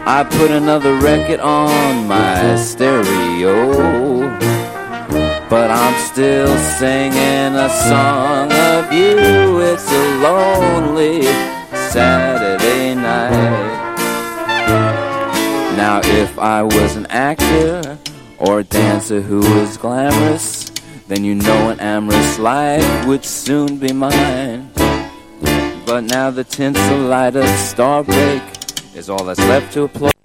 I put another record on my stereo, but I'm still singing a song of you. It's a lonely Saturday night. Now if I was an actor or a dancer who was glamorous, then you know an amorous life would soon be mine. But now the tinsel light of Starbreak is all that's left to applaud.